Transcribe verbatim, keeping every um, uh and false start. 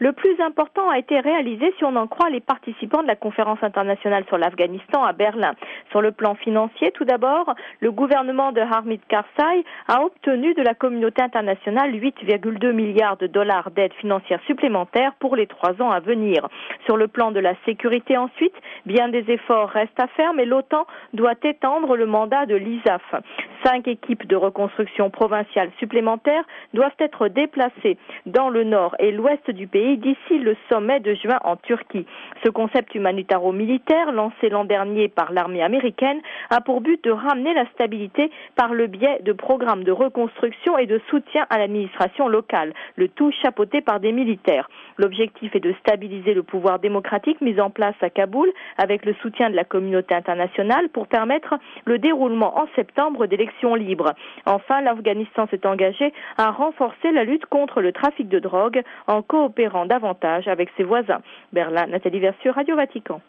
Le plus important a été réalisé si on en croit les participants de la conférence internationale sur l'Afghanistan à Berlin. Sur le plan financier, tout d'abord, le gouvernement de Hamid Karzai a obtenu de la communauté internationale huit virgule deux milliards de dollars d'aide financière supplémentaire pour les trois ans à venir. Sur le plan de la sécurité ensuite, bien des efforts restent à faire, mais l'OTAN doit étendre le mandat de l'I S A F. Cinq équipes de reconstruction provinciale supplémentaires doivent être déplacées dans le nord et l'ouest du pays d'ici le sommet de juin en Turquie. Ce concept humanitaro-militaire, lancé l'an dernier par l'armée américaine, a pour but de ramener la stabilité par le biais de programmes de reconstruction et de soutien à l'administration locale, le tout chapeauté par des militaires. L'objectif est de stabiliser le pouvoir démocratique mis en place à Kaboul avec le soutien de la communauté internationale pour permettre le déroulement en septembre d'élections libres. Enfin, l'Afghanistan s'est engagé à renforcer la lutte contre le trafic de drogue en coopérant davantage avec ses voisins. Berlin, Nathalie Versieux, Radio Vatican.